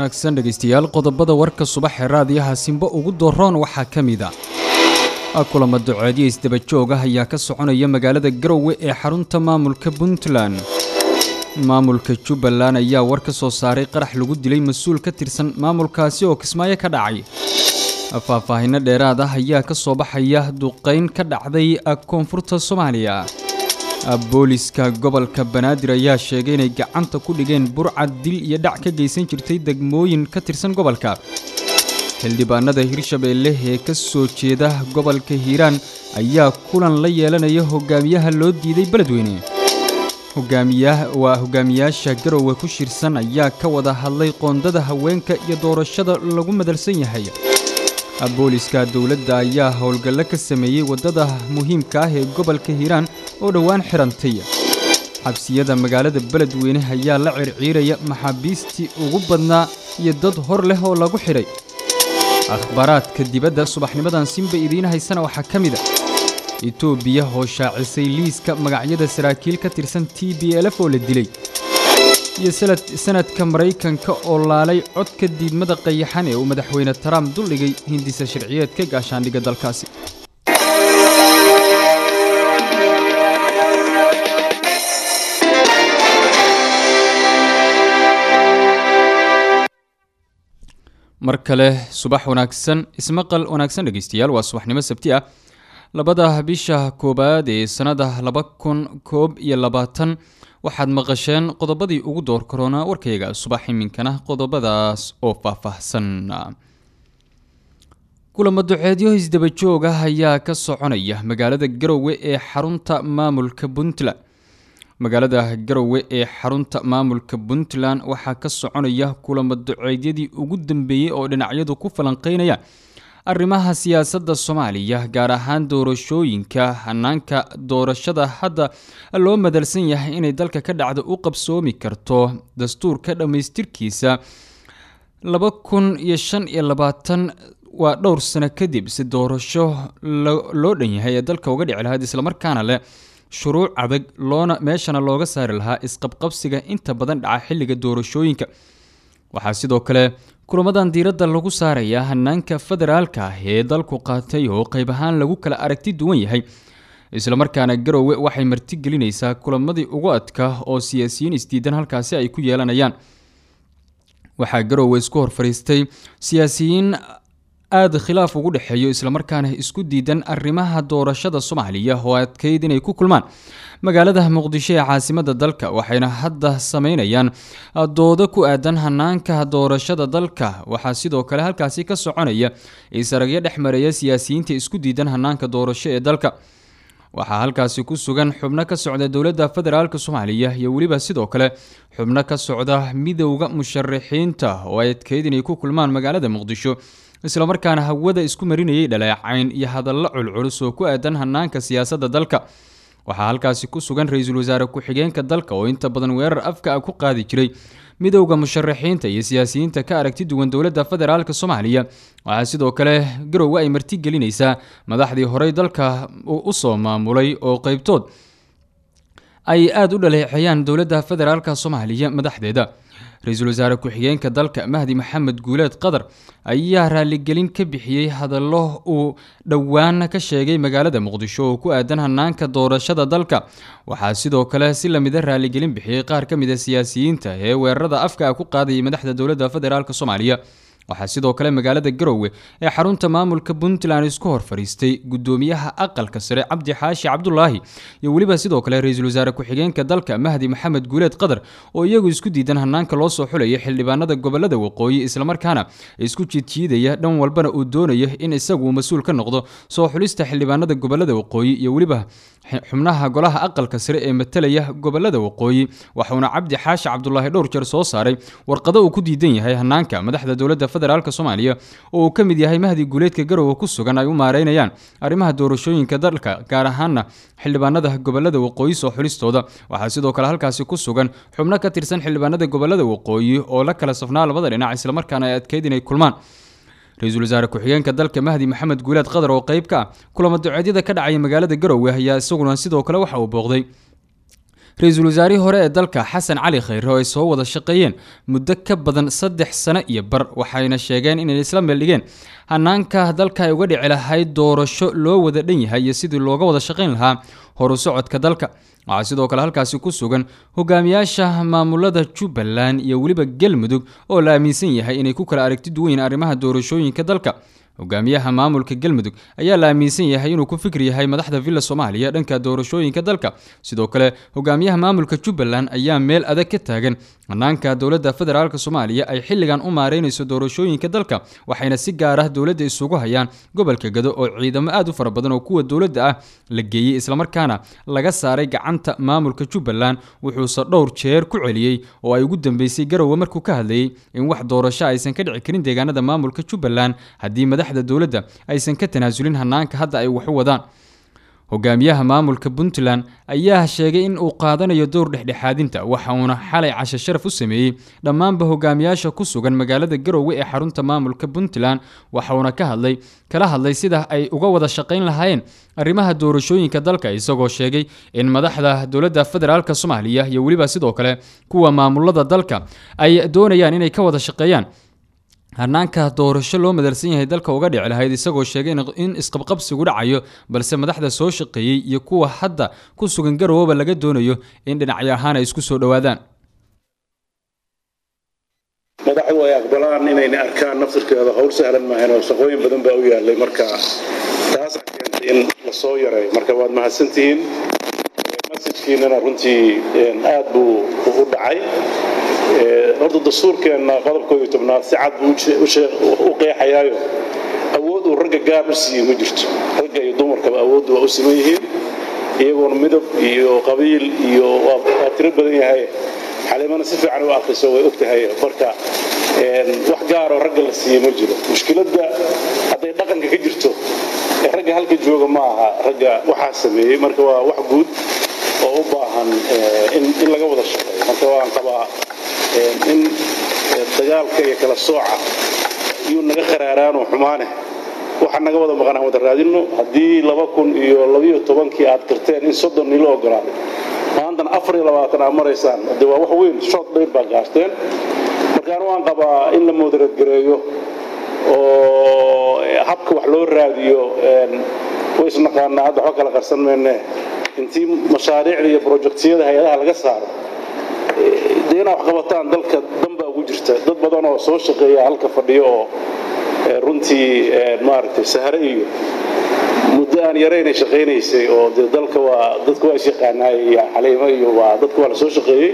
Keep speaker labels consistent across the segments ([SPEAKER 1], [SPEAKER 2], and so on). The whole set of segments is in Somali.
[SPEAKER 1] wanaagsan dhageystayaal qodobada warka subax ee raadiyaha Simba ugu dooran waxa kamida kulamo duceediye isdaba joog ah ayaa ka soconaya magaalada Garowe ee xarunta maamulka Puntland. Maamulka Jubbaland ayaa war ka soo saaray qarax lagu dilay mas'uul ka tirsan maamulkaasi oo Kismaayo ka dhacay. Faahfaahin dheeraad ah ayaa ka soo baxaya duqeyn ka dhacday koonfurta Soomaaliya. Booliska gobolka Banaadir ayaa sheegay inay gacanta ku dhigeen burcad dil iyo dhac ka geysan jirtay degmooyin ka tirsan gobolka. Xildhibaanada Hirshabeelle ee ka soo jeeda gobolka Hiiraan ayaa kulan la yeelanaya hogaamiyaha loo diiday Beledweyne. Hogaamiyaasha Garowe ku shirsan ayaa ka wada hadlay qoondada haweenka iyo doorashada lagu madalsan yahay. Booliska dawladda ayaa howlgal ka sameeyay wadada muhiimka ah ee gobolka Hiiraan oo dhawaan xirantay. Xabsiyada magaalada Beledweyne ayaa la circiiraya maxaabiistii ugu badnaa iyo dad hor leh oo lagu xiray. Akhbaraadka dibadda subaxnimadan Simba idiin haysana waxa kamid ah Itoobiya oo shaacisay liiska magacyada saraakiil ka tirsan TPLF oo la dilay. iyo sanadka Mareykanka oo laalay codka diidmada qayaxan ee uu madaxweyne Trump duligay hindisa sharciyeedka gaashaandhigga dalkaasi. markale subax wanaagsan ismaqal wanaagsan dhageystayaal waa subaxnimo sabti ah labada bisha koobaad ee sanada 2021 waxaad maqasheen qodobadii ugu door corona warkayga subax iminkana qodobadaas oo faahfaahsan. kulamo duceedyo isdaba joog ah ayaa ka soconaya magaalada Garowe ee xarunta maamulka Puntland. magaalada Garowe ee xarunta maamulka Puntland waxaa ka soconaya kulamo duceedyadii ugu dambeeyay oo dhinacyadu ku falanqeynaya arrimaha siyaasadda Soomaaliya gaar ahaan doorashooyinka hanaanka doorashada hadda loo madalsan yahay inay dalka ka dhacdo u qabsoomi karto dastuurka dhameystirkiisa 2025 waa dhowr sano kadib si doorasho loo dhan yahay ee dalka uga dhici lahayd isla markaana leh shuruuc adag loona meeshana looga saari lahaa isqabqabsiga inta badan dhaca xilliga doorashooyinka. waxaa sidoo kale kulamadan diiradda lagu saaraya hanaanka federaalka ee dalku qaatay oo qayb ahaan lagu kala aragti duwan yahay isla markaana Garowe waxay marti gelinaysaa kulamadii ugu adkaa oo siyaasiyiin isdiidan halkaasi ay ku yeelanayaan. waxaa Garowe isku hor fariistay siyaasiyiin aad khilaaf ugu dhaxeeyo isla markaana isku diidan arrimaha doorashada Soomaaliya oo adkeyd inay ku kulmaan magaalada Muqdisho ee caasimadda dalka waxayna hadda sameynayaan doodo ku aadan hanaanka doorashada dalka. waxaa sidoo kale halkaasi ka soconaya isaragyo dhexmaraya siyaasiyiinta isku diidan hanaanka doorasho ee dalka. waxaa halkaasi ku sugan xubno ka socda dawladda federaalka Soomaaliya iyo waliba sidoo kale xubno ka socda midowga musharaxiinta oo adkeyd inay ku kulmaan magaalada Muqdisho isla markaana hawada isku marinayay dhaleecayn iyo hadallo culculus oo ku aadan hanaanka siyaasadda dalka. waxaa halkaasi ku sugan ra'iisul wasaare ku-xigeenka dalka oo inta badan weerar afka ku qaadi jiray midowga musharaxiinta iyo siyaasiyiinta ka aragti duwan dawladda federaalka Soomaaliya. waxaa sidoo kale Garowe ay marti gelinaysaa madaxdii horey dalka u soo maamulay oo qaybtood ay aad u dhaleeceeyaan dawladda federaalka Soomaaliya madaxdeeda. ra'iisul wasaare ku-xigeenka dalka Mahdi Maxamed Guuleed Qadar ayaa raaligelin ka bixiyay hadallo uu dhawaan ka sheegay magaalada Muqdisho oo ku aadan hanaanka doorashada dalka. waxaa sidoo kale si lamid ah raaligelin bixiyay qaar ka mid ah siyaasiyiinta ee weerarada afka ku qaadayay madaxda dawladda federaalka Soomaaliya. waxaa sidoo kale magaalada Garowe ee xarunta maamulka Puntland isku hor fariistay gudoomiyaha aqalka sare Cabdi Xaashi Cabdullaahi iyo waliba sidoo kale ra'iisul wasaare ku-xigeenka dalka Mahdi Maxamed Guuleed Qadar oo iyagu isku diidan hanaanka loo soo xulay xildhibaanada gobolada waqooyi isla markaana isku jiidjiidaya dhan walbana uu doonayo in isagu mas'uul ka noqdo soo xulista xildhibaanada gobolada waqooyi iyo waliba xubnaha golaha aqalka sare ee matalaya gobolada waqooyi. waxaana Cabdi Xaashi Cabdullaahi dhowr jeer soo saaray warqado uu ku diidan yahay hanaanka madaxda dawladda federaalka Soomaaliya oo ka mid yahay Mahdi Guuleedka Garowe ku sugan ay u maareynayaan arrimaha doorashooyinka dalka gaar ahaan xildhibaanada gobolada waqooyi soo xulistooda. waxaa sidoo kale halkaasi ku sugan xubno ka tirsan xildhibaanada gobolada waqooyi oo la kala safnaa labada dhinac isla markaana ay adkeyd inay kulmaan. ra'iisul wasaare ku-xigeenka dalka Mahdi Maxamed Guuleed Qadar oo qayb ka kulamo duceedyada ka dhacay magaalada Garowe ayaa isaguna sidoo kale waxa uu booqday ra-iisul wasaarihii hore ee dalka xasan cali khayre oo ay soo wada shaqeeyeen muddo ka badan 3 sano iyo bar waxayna sheegeen inay isla meel dhigeen hanaanka dalka ay uga dhici lahayd doorasho loo wada dhan yahay iyo sidii looga wada shaqeyn lahaa horu socodka dalka. waxaa sidoo kale halkaasi ku sugan hogaamiyaasha maamulada Jubbaland iyo weliba Galmudug oo la aaminsan yahay inay ku kala aragti duwan arrimaha doorashooyinka dalka. hogaamiyaha maamulka Galmudug ayaa la aaminsan yahay inuu ku fikir yahay madaxda Villa Soomaaliya dhanka doorashooyinka dalka. sidoo kale hogaamiyaha maamulka Jubbaland ayaa meel adag ka taagan hanaanka dowladda federaalka Soomaaliya ay xilligan u maareynayso doorashooyinka dalka, waxayna si gaar ah dowladda isugu hayaan gobolka Gado oo ciidamo aad u fara badan oo kuwa dowladda ah la geeyay isla markaana laga saaray gacanta maamulka Jubbaland. wuxuu dhowr jeer ku celiyay oo ay ugu dambeysay Garowe markuu ka hadlayay in wax doorasho aysan ka dhici karin deegaanada maamulka Jubbaland haddii madaxda dowladda aysan ka tanaasulin hanaanka hadda ay wax u wadaan. hogaamiyaha maamulka Puntland ayaa sheegay in uu qaadanayo door dhexdhexaadinta, waxa uuna xalay casho sharaf u sameeyay dhammaanba hogaamiyaasha ku sugan magaalada Garowe ee xarunta maamulka Puntland. waxa uuna kala hadlay sida ay uga wada shaqeyn lahaayeen arrimaha doorashooyinka dalka, isagoo sheegay in madaxda dowladda federaalka Soomaaliya iyo weliba sidoo kale kuwa maamulada dalka ay doonayaan inay ka wada shaqeeyaan hanaanka doorasho loo madarsan yahay dalka uga dhici lahayd, isagoo sheegay in isqabqabsigu dhacayo balse madaxda soo shaqeeyay iyo kuwa hadda ku sugan Garowe laga doonayo in dhinacyo ahaan ay isku soo dhawaadaan.
[SPEAKER 2] madaxdu ay aqbalaan inay arkaan naftirkeeda hawl sahlan maahan oo shaqooyin badan baa u yaalay, marka taas keentay in la soo yaray. marka waad mahadsantihiin, masajkiinana runtii aad buu u dhacay. horta dastuurkeena qodobkooda 10 si cad buu u qeexayaayo awood uu ragga gaar u siiyay ma jirto. ragga iyo dumarkaba awood waa u siman yihiin, iyagoona midab iyo qabiil iyo waa tiro badan yahay. xalimana si fiican u akhriso way ogtahay, marka wax gaar oo ragga la siiyay ma jiro. mushkiladda hadday dhaqanka ka jirto ragga halka jooga ma aha ragga waxaa sameeyey, marka waa wax guud oo u baahan in laga wada shaqeeyo. marka waan qabaa in dagaalka iyo kala sooca iyo naga qaraaraan oo xumaane waxa naga wada maqnaan wada raadino. haddii 2012 aad karteen in 30 nilo ogolaaday, maantana 24 aad maraysaan, hadda waa wax weyn, short dheer baa gaarteen. markaan waan qabaa in la moderate gareeyo oo habka wax loo raadiyo way isnaqaanaa, hadda wax kala qarsan meene intii mashaariicda iyo projectiyada hay'adaha laga saaro deena wax qabataan dalka damba ugu jirta. dad badan oo soo shaqeeya halka fadhiyo oo runtii maaragtay sahare iyo muddo aan yareynay shaqeynaysay oo dalka waa dadku waa shaqaanay xaleemo iyo waa dadku waa la soo shaqeeyay.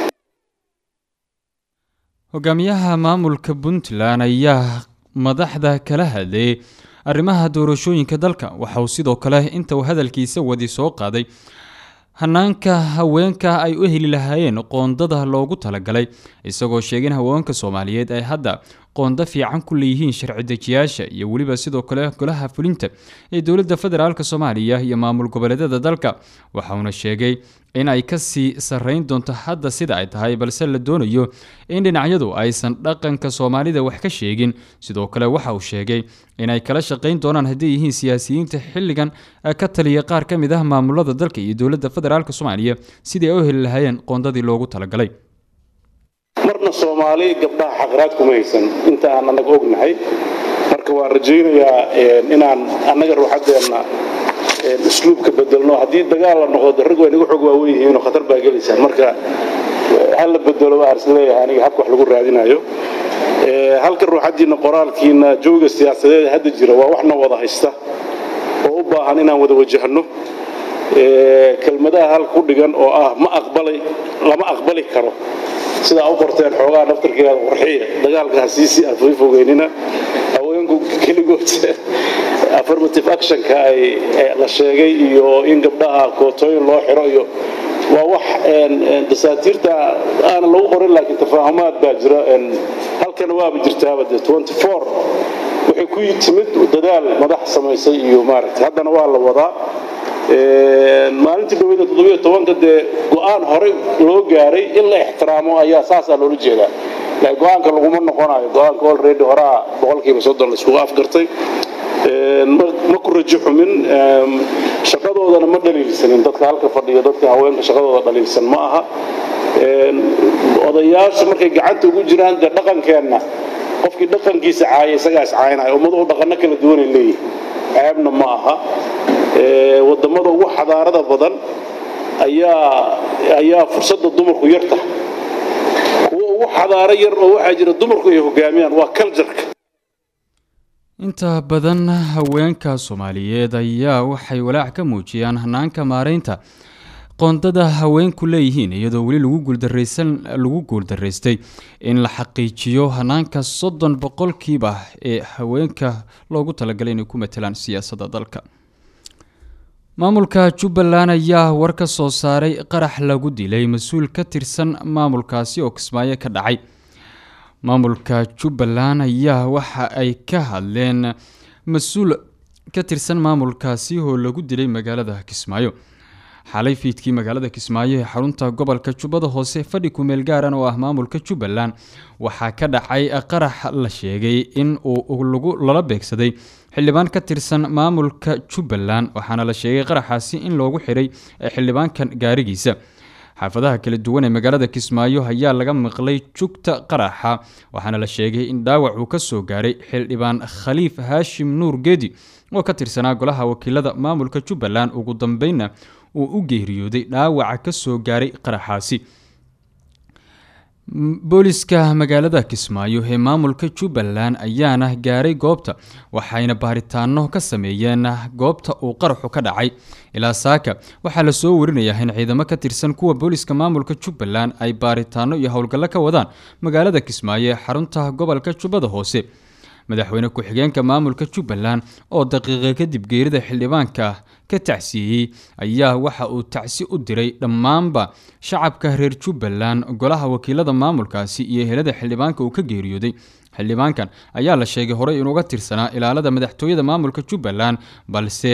[SPEAKER 1] hogaamiyaha maamulka Puntland ayaa madaxda kala hadlay arrimaha doorashooyinka dalka. waxa uu sidoo kale inta uu hadalkiisa wadi soo qaaday hanaanka haweenka ay u heli lahaayeen qoondada loogu talagalay, isagoo sheegay in haweenka Soomaaliyeed ay hadda qoonda fiican ku leeyihiin sharci dejiyaasha iyo weliba sidoo kale golaha fulinta ee dowladda federaalka Soomaaliya iyo maamul goboleedyada dalka. waxa uu sheegay in ay ka sii sareyn doonto hadda sida ay tahay, balse la doonayo in dhinacyadu aysan dhaqanka Soomaalida wax ka sheegin. sidoo kale waxa uu sheegay in ay kala shaqeyn doonaan haddii yihiin siyaasiyiinta xilligan ka taliya qaar ka mid ah maamulada dalka iyo dowladda federaalka Soomaaliya sidii ay u heli lahaayeen qoondadii loogu talagalay.
[SPEAKER 2] marna Soomaali gabdhaha xaqraad kuma haysan inta aan anaga ognahay. marka waan rajaynayaa inaan anaga ruuxadeena اسلوبك بدلنا هدي دجال النقود الرجوع نيجو حقوا ويه إنه خطر باجلس مركا هل بدلوا أرسلنا يعني حق وحلو الرادين أيوه هل كروح حدي نقرال كينا جوج السياسة هذا الجرا وإحنا وضع هسته وأوبا عننا وذوجهنه كلمة هل كل جن أو ما أقبلي لما أقبلي كرو سيدا أوبرتين حوالي نفتر كذا ورحية دجال كهسيسي ألفين فوقيننا أو ينقو كل جوت affirmative action كاي لا شيء يو إن قبلها كوتوين الله حرايو ووح دساتيرتا أنا لو قرر لك تفاهمات باجرة هل كان واب جرتها بدأ 24 وحكوي تمد ودلال مدح سمايسي ومارت هذا نوال الوضع ما أنت دويدة تضوية طوان قد قوان هري لو جاري إلا احترامه أي أساس على الرجال لا قوان كان لقوم النقطة قوان كل ريد هراء بقول كي بصدر السوق أفكرتي ma ku rajo xumin shaqadoodana ma dhaliilsanin dadka halka fadhiya dadka haweenka shaqadooda dhaliilsan ma aha odayaasha markay gacanta ugu jiraan dee dhaqankeenna qofkii dhaqankiisa caaya isagaas caaynayo ummaduhu dhaqanno kala duwanay leeyihin ceebna ma aha waddamada ugu xadaarada badan ayaa fursadda dumarku yar tahay kuwa ugu xadaaro yar oo waxaa jira dumarku ay hogaamiyaan waa cultureka
[SPEAKER 1] inta badan haweenka Soomaaliyeed ayaa waxay walaac ka muujiyaan hanaanka maareynta qoondada haweenku leeyihiin iyadoo wali lagu guuldareystay in la xaqiijiyo hanaanka 30% ee haweenka loogu talagalay inay ku metelaan siyaasadda dalka. maamulka Jubbaland ayaa war ka soo saaray qarax lagu dilay mas'uul ka tirsan maamulkaasi oo Kismaayo ka dhacay. maamulka Jubbaland ayaa waxa ay ka hadleen mas'uul ka tirsan maamulkaasi oo lagu dilay magaalada Kismaayo. xalay fiidkii magaalada Kismaayo ee xarunta gobolka Jubbada Hoose fadhi ku meel gaaran oo ah maamulka Jubbaland waxa ka dhacay qarax la sheegay in uu lala beegsaday xildhibaan ka tirsan maamulka Jubbaland waxaana la sheegay qaraxaasi in loogu xiray xildhibaankan gaarigiisa. xaafadaha kala duwan ee magaalada Kismaayo ayaa laga maqlay jugta qaraxa waxaana la sheegay in dhaawac uu ka soo gaaray xildhibaan Khaliif Hashim Nuur Geedi oo ka tirsanaa golaha wakiilada maamulka Jubbaland ugu dambeynna uu u geeriyooday dhaawaca ka soo gaaray qaraxaasi. booliska magaalada Kismaayo ee maamulka Jubbaland ayaana gaaray goobta waxayna baaritaano ka sameeyeen goobta uu qaraxu ka dhacay. ilaa saaka waxaa la soo warinayaa in ciidamo ka tirsan kuwa booliska maamulka Jubbaland ay baaritaano iyo howlgallo ka wadaan magaalada Kismaayo ee xarunta gobolka Jubbada Hoose. madaxweyne ku-xigeenka maamulka Jubbaland oo daqiiqo kadib geerida xildhibaanka ka tacsiyay ayaa waxa uu tacsi u diray dhammaanba shacabka reer Jubbaland golaha wakiilada maamulkaasi iyo helada xildhibaanka uu ka geeriyooday. xildhibaankan ayaa la sheegay horey inuu uga tirsanaa ilaalada madaxtooyada maamulka Jubbaland balse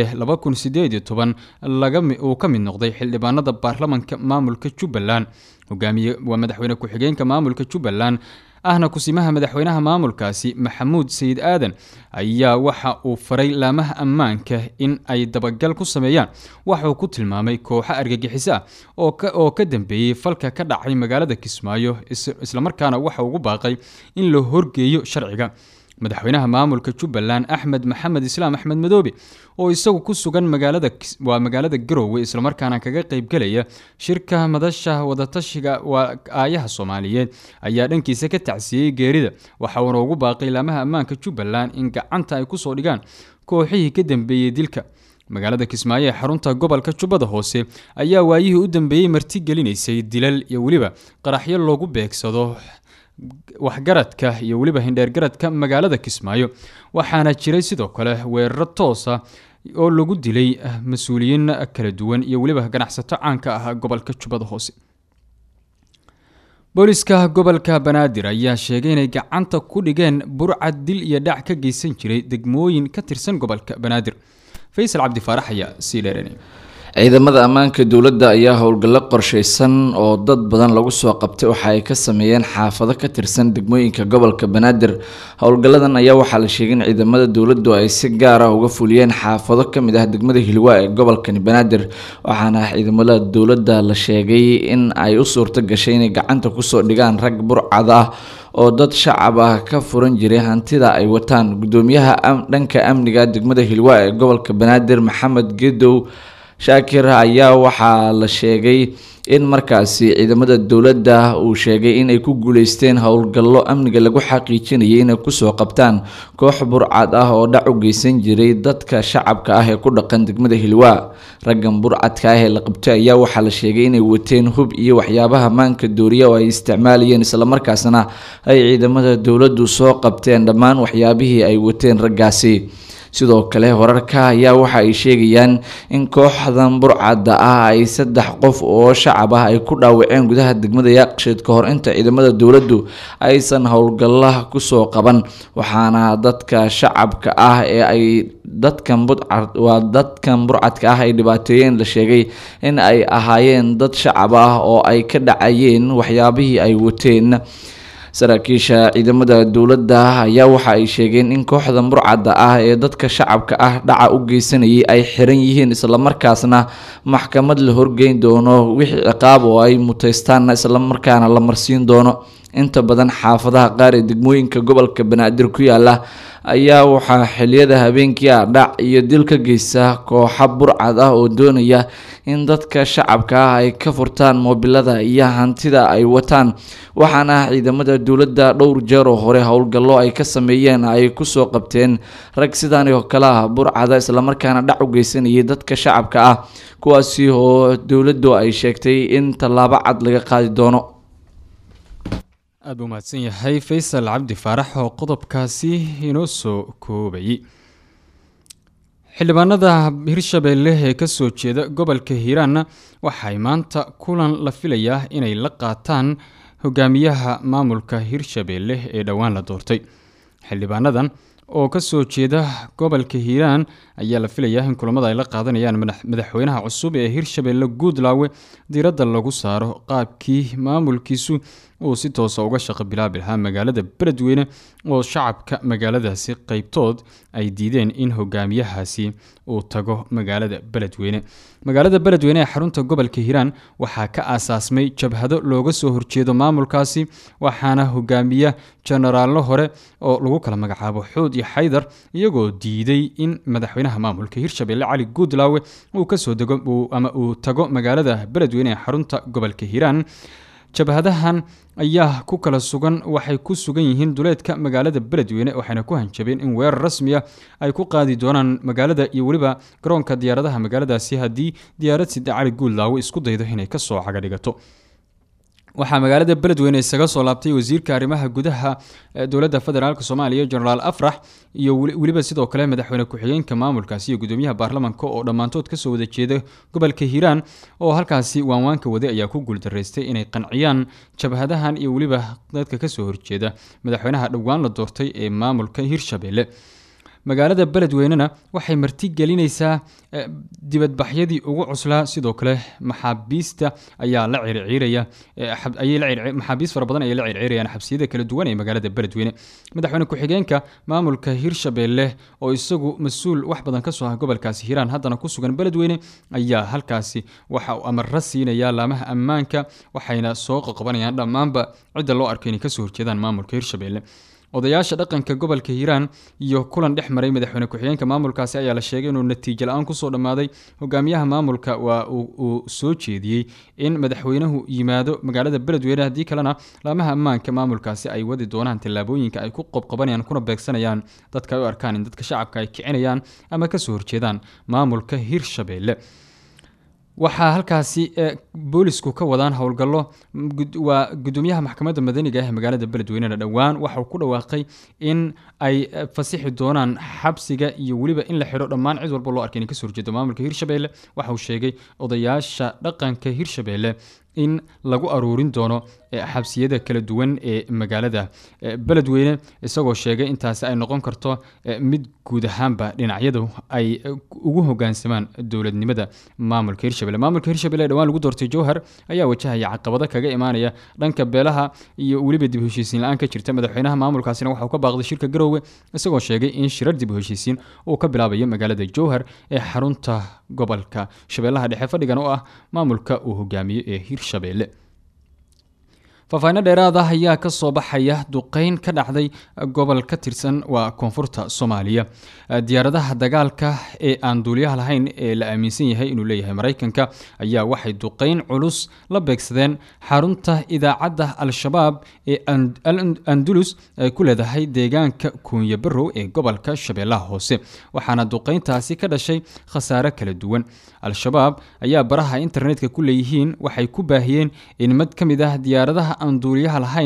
[SPEAKER 1] 2018 uu ka mid noqday xildhibaanada baarlamaanka maamulka Jubbaland. hogaamiye waa madaxweyne ku-xigeenka maamulka Jubbaland ahna kusimaha madaxweynaha maamulkaasi Maxamuud Sayid Aadan ayaa waxa uu faray laamaha ammaanka in ay dabagal ku sameeyaan waxa uu ku tilmaamay kooxo argagixis ah oo ka dambeeyay falka ka dhacay magaalada Kismaayo isla markaana waxa uu ugu baaqay in la horgeeyo sharciga. madaxweynaha maamulka Jubbaland Axmed Maxamed Islaam Axmed Madoobe oo isagu ku sugan magaalada Garowe isla markaana kaga qayb galaya shirka madasha wadatashiga aayaha Soomaaliyeed ayaa dhankiisa ka tacsiyay geerida waxa uu ugu baaqay laamaha ammaanka Jubbaland in gacanta ay ku soo dhigaan kooxihii ka dambeeyay dilka. magaalada Kismaayo ee xarunta gobolka Jubbada Hoose ayaa waayihii u dambeeyay marti gelinaysay dilal iyo waliba qaraxyo loogu beegsado waxgaradka iyo waliba hindheergaradka magaalada Kismaayo waxaana jiray sidoo kale weeraro toos ah oo lagu dilay mas'uuliyiin kala duwan iyo waliba ganacsato caanka ah gobolka Jubbada Hoose. booliska gobolka Banaadir ayaa sheegay inay gacanta ku dhigeen burcad dil iyo dhac ka geysan jiray degmooyin ka tirsan gobolka Banaadir. Faysal Cabdi Faarax ayaa sii dheeranay.
[SPEAKER 3] ciidamada ammaanka dowladda ayaa howlgallo qorsheysan oo dad badan lagu soo qabtay waxa ay ka sameeyeen xaafado ka tirsan degmooyinka gobolka Banaadir. howlgalladan ayaa waxaa la sheegay in ciidamada dowladdu ay si gaar ah uga fuliyeen xaafado ka mid ah degmada Hilwaa ee gobolka Banaadir waxaana ciidamada dowladda la sheegay in ay u suurto gashay inay gacanta ku soo dhigaan rag burcad ah oo dad shacab ah ka furan jiray hantida ay wataan. gudoomiyaha dhanka amniga degmada Hilwaa ee gobolka Banaadir Maxamed Geedow Shaakir ayaa waxaa la sheegay in markaasi ciidamada dowladda uu sheegay in ay ku guuleysteen howlgallo amniga lagu xaqiijinayay inay ku soo qabtaan koox burcad ah oo dhac u geysan jiray dadka shacabka ah ee ku dhaqan degmada Hilwaa. raggan burcadka ah ee la qabtay ayaa waxaa la sheegay inay wateen hub iyo waxyaabaha maanka dooriya oo ay isticmaalayeen isla markaasna ay ciidamada dowladdu soo qabteen dhammaan waxyaabihii ay wateen raggaasi. sidoo kale wararka ayaa waxa ay sheegayaan in kooxdan burcada ah ay 3 qof oo shacab ah ay ku dhaawaceen gudaha degmada Yaaqsheed ka hor inta ciidamada dowladdu aysan howlgalaha ku soo qaban waxaana dadka shacabka ah ee ay dadkan burcadka ah ay dhibaateeyeen la sheegay in ay ahaayeen dad shacab ah oo ay ka dhacayeen waxyaabihii ay wateen. saraakiisha ciidamada dowladda ayaa waxa ay sheegeen in kooxda burcadda ah ee dadka shacabka ah dhaca u geysanayay ay xiran yihiin islamarkaasna maxkamad la horgeyn doono wixii ciqaab oo ay muteystaanna islamarkaana la marsiin doono. inta badan xaafadaha qaar ee degmooyinka gobolka banaadir ku yaala ayaa waxaa xiliyada habeenkii dhac iyo dil ka geysta kooxa burcad ah oo doonaya in dadka shacabka ah ay ka furtaan moobilada iyo hantida ay wataan, waxaana ciidamada dowladda dhowr jeer oo hore howlgallo ay ka sameeyeen ay kusoo qabteen rag sidaan oo kale ah burcada islamarkaana dhac u geysanayay dadka shacabka ah, kuwaasi oo dowladdu ay sheegtay in tallaabo cad laga qaadi doono.
[SPEAKER 1] aad buu mahadsan yahay Faysal Cabdi Faarax oo qodobkaasi inoo soo koobayay. xildhibaanada Hirshabelle ee ka soo jeeda gobolka Hiiraan waxay maanta kulan la filayaa inay la qaataan hogaamiyaha maamulka Hirshabelle ee dhawaan la doortay. xildhibaanadan oo ka soo jeeda gobolka Hiiraan ayaa la filayaa in kulamada ay la qaadanayaan madaxweynaha cusub ee Hirshabelle Guudlaawe diiradda lagu saaro qaabkii maamulkiisu uu si toos ah uga shaqo bilaabi lahaa magaalada Beledweyne oo shacabka magaaladaasi qaybtood ay diideen in hogaamiyahaasi uu tago magaalada Beledweyne. magaalada Beledweyne ee xarunta gobolka Hiiraan waxaa ka aasaasmay jabhado looga soo horjeedo maamulkaasi, waxaana hogaamiya generaalno hore oo lagu kala magacaabo Xuud iyo Xaydar iyagoo diiday in madaxweynaha maamulka Hirshabelle Cali Guudlaawe uu ka soo dego ama uu tago magaalada Beledweyne ee xarunta gobolka Hiiraan. jabhadahan ayaa ku kala sugan waxay ku sugan yihiin duleedka magaalada Beledweyne, waxayna ku hanjabeen in weerar rasmi ah ay ku qaadi doonaan magaalada iyo waliba garoonka diyaaradaha magaaladaasi haddii diyaarad sida Cali Guudlaawe isku daydo inay ka soo caga dhigato. waxaa magaalada Beledweyne isaga soo laabtay wasiirka arrimaha gudaha dowladda federaalka Soomaaliya Generaal Afrax iyo waliba sidoo kale madaxweyne ku-xigeenka maamulkaasi iyo gudoomiyaha baarlamaanka oo dhamaantood ka soo wada jeeda gobolka Hiiraan oo halkaasi waanwaanka waday ayaa ku guuldareystay inay qanciyaan jabhadahan iyo waliba dadka ka soo horjeeda madaxweynaha dhawaan la doortay ee maamulka Hirshabelle. magaalada Beledweynena waxay marti gelinaysaa dibadbaxyadii ugu cuslaa, sidoo kale maxaabiista ayaa la circiiraya maxaabiis fara badan ayaa la circiirayaan xabsiyada kala duwan ee magaalada Beledweyne. madaxweyne ku-xigeenka maamulka Hirshabelle oo isagu mas'uul wax badan ka soo ah gobolkaasi Hiiraan haddana ku sugan Beledweyne ayaa halkaasi waxa uu amar siinaya laamaha ammaanka, waxayna soo qabanayaan dhammaanba cidda loo arkay inay ka soo horjeedaan maamulka Hirshabelle. odayaasha dhaqanka gobolka Hiiraan iyo kulan dhex maray madaxweyne ku-xigeenka maamulkaasi ayaa la sheegay inuu natiijo la'aan ku soo dhamaaday. hogaamiyaha maamulka waa uu soo jeediyey in madaxweynuhu yimaado magaalada Beledweyne, haddii kalena laamaha ammaanka maamulkaasi ay wadi doonaan tallaabooyinka ay ku qabqabanayaan kuna beegsanayaan dadka ay u arkaan in dadka shacabka ay kicinayaan ama ka soo horjeedaan maamulka Hirshabelle. waxaa halkaasi boolisku ka wadaan howlgallo. waa gudoomiyaha maxkamadda madaniga ah ee magaalada Beledweyne dhawaan waxa uu ku dhawaaqay in ay fasixi doonaan xabsiga iyo waliba in la xiro dhammaan cid walba loo arkay in ka soo horjeedo maamulka Hirshabelle. waxa uu sheegay odayaasha dhaqanka Hirshabelle in lagu aruurin doono xabsiyada kala duwan ee magaalada Beledweyne, isagoo sheegay intaasi ay noqon karto mid guud ahaanba dhinacyadu ay ugu hoggaansamaan dowladnimada maamulka Hirshabelle. maamulka Hirshabelle dhawaan lagu doortay Jowhar ayaa wajahaya caqabado kaga imaanaya dhanka beelaha iyo waliba dib u heshiisiin la'aan ka jirta. madaxweynaha maamulkaasina waxa uu ka baaqday shirka Garowe, isagoo sheegay in shirar dib u heshiisiin uu ka bilaabayo magaalada Jowhar ee xarunta gobolka Shabeellaha Dhexe, fadhigan oo ah maamulka uu hogaamiyo ee Hirshabelle. faahfaahin dheeraad ah ayaa ka soo baxaya duqeyn ka dhacday gobol ka tirsan waa koonfurta Soomaaliya. diyaaradaha dagaalka ee aan duuliyaha lahayn ee la aaminsan yahay inuu leeyahay Mareykanka ayaa waxay duqeyn culus la beegsadeen xarunta idaacadda Al-Shabaab ee Andalus ay ku leedahay deegaanka Kunya Barrow ee gobolka Shabeellaha Hoose, waxaana duqeyntaasi ka dhashay khasaare kala duwan. Al-Shabaab ayaa baraha internetka ku leeyihiin waxay ku baahiyeen in mid ka mid ah diyaaradaha aan duuliyaha lahayn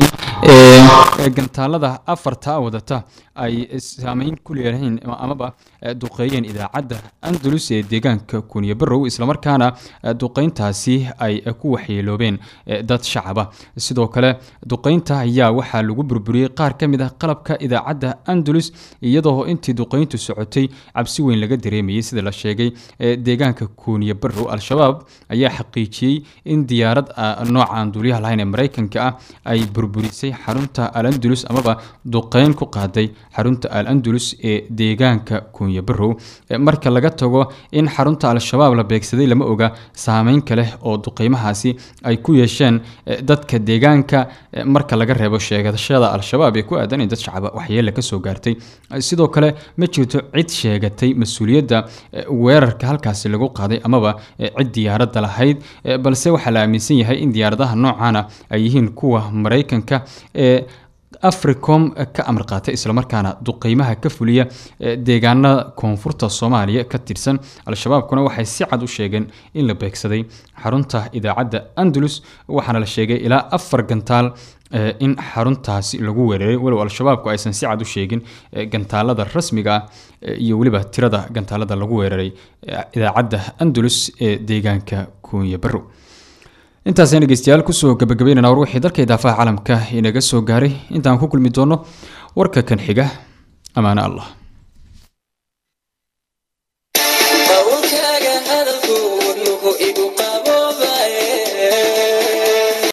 [SPEAKER 1] ee gantaalada afarta wadata ay saameyn ku leeyihiin amaba duqeeyeen idaacadda Andalus ee deegaanka Kunya Barrow, isla markaana duqeyntaasi ay ku waxyeeloobeen dad shacab ah. sidoo kale duqeynta ayaa waxaa lagu burburiyay qaar ka mid ah qalabka idaacadda Andalus, iyadoo intii duqeyntu socotay cabsi weyn laga dareemayay sida la sheegay deegaanka Kunya Barrow. Al-Shabaab ayaa xaqiijiyay in diyaarad nooca aan duuliyaha lahayn ee Mareykanka ah ay burburisay xarunta xarunta Al-Andalus amaba duqeyn ku qaaday xarunta Al-Andalus ee deegaanka Kunya Barrow. Marka laga tago in xarunta Al-Shabaab la beegsaday, lama oga saameyn kale oo duqeymahaasi ay ku yeesheen dadka deegaanka marka laga reebo sheegashada Al-Shabaab ee ku aadan in dad shacab waxyeello ka soo gaartay. sidoo kale ma jirto cid sheegatay mas'uuliyadda weerarka halkaasi lagu qaaday amaba cid diyaaradda lahayd, balse waxaa la aaminsan yahay in diyaaradaha noocaana ay yihiin kuwa Mareykanka ee Africom ka amar qaatay isla markaana duqeymaha ka fuliya deegaanada koonfurta Soomaaliya ka tirsan. Al-Shabaabkuna waxay si cad u sheegeen in la beegsaday xarunta idaacadda Andalus, waxaana la sheegay ilaa 4 gantaal in xaruntaasi lagu weeraray, walow Al-Shabaabku aysan si cad u sheegin gantaalada rasmiga ah iyo waliba tirada gantaalada lagu weeraray idaacadda Andalus ee deegaanka Kunya Barrow. intaas ayaan dhegeystayaal kusoo gabagabeynayna war wixii dalka idaafaha caalamka inaga soo gaaray. intaan ku kulmi doono warka kan xiga, amaana Allah.